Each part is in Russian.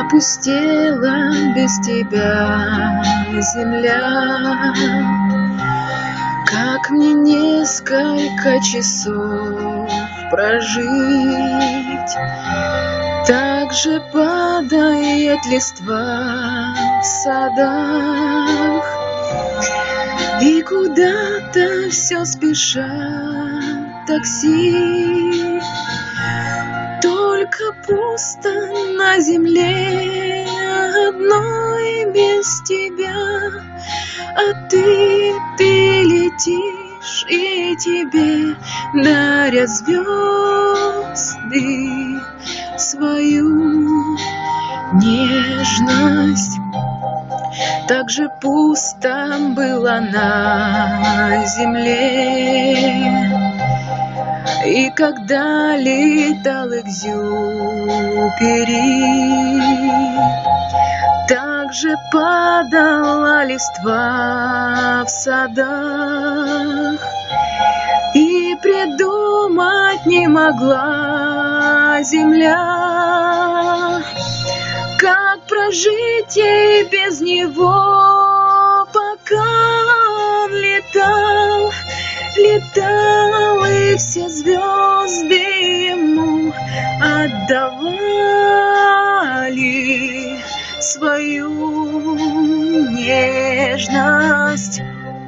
Опустела без тебя земля. Как мне несколько часов прожить? Так же падает листва в садах, и куда-то все спешат такси. Только пусто на земле одной без тебя. А ты летишь, и тебе дарят звезды свою нежность. Так же пусто было на земле, и когда летал Экзюпери, так же падала листва в садах, и придумать не могла земля, как прожить ей без него, пока он летал, и все звезды ему отдавали свою нежность.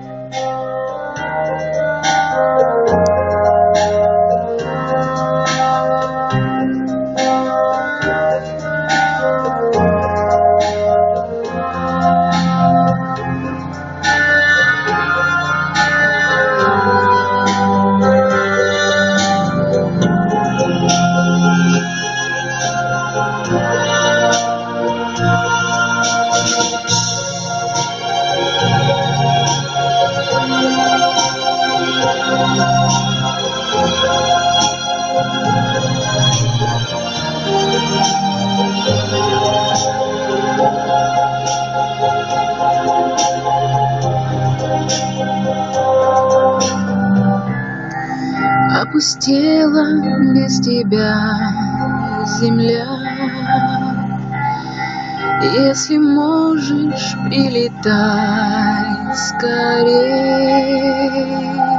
Опустела без тебя земля. Если можешь, прилетай скорей.